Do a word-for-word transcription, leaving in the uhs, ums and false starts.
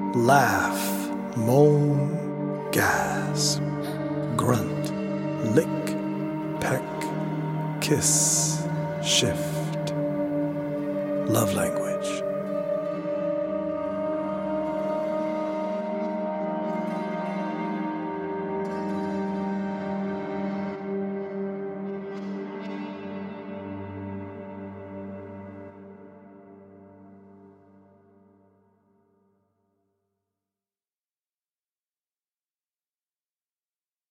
laugh, moan, gasp, grunt, lick, peck, kiss, shift. Love language.